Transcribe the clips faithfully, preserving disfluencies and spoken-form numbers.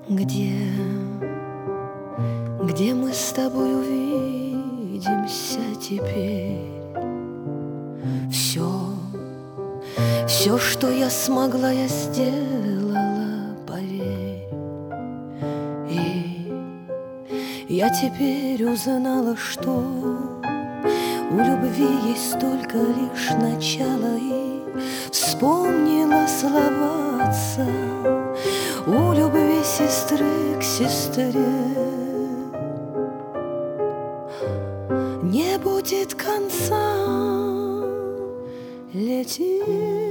Где, где мы с тобой увидимся теперь? Все, все, что я смогла, я сделала, поверь. И я теперь узнала, что у любви есть только лишь начало. И вспомнила слова отца: у любви сестры к сестре не будет конца. Лети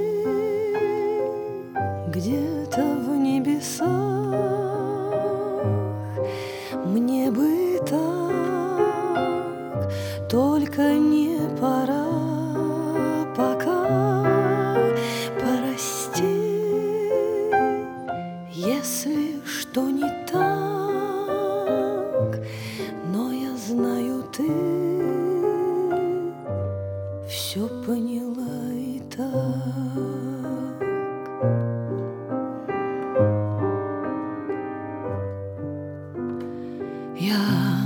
где-то в небесах, мне бы так, только не пора пока. Прости, если что не так, но я знаю, ты все поняла и так. Я,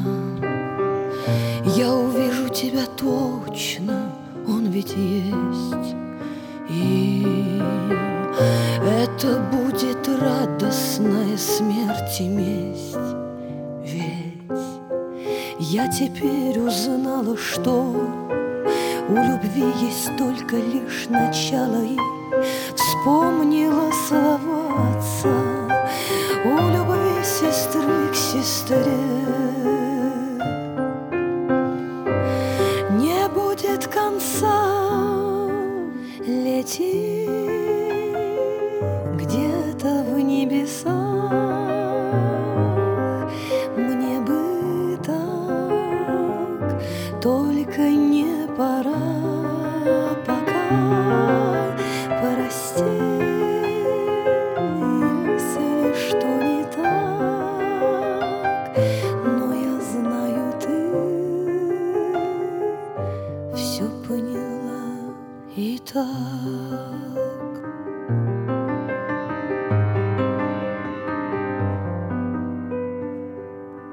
я увижу тебя точно, он ведь есть. И это будет радостная смерть и месть. Ведь я теперь узнала, что у любви есть только лишь начало. И вспомнила слова отца: у любви сестры к сестре не будет конца. Лети где-то в небесах, мне бы так, только не пора пока. Прости, если что не так, но я знаю, ты все поняла и так.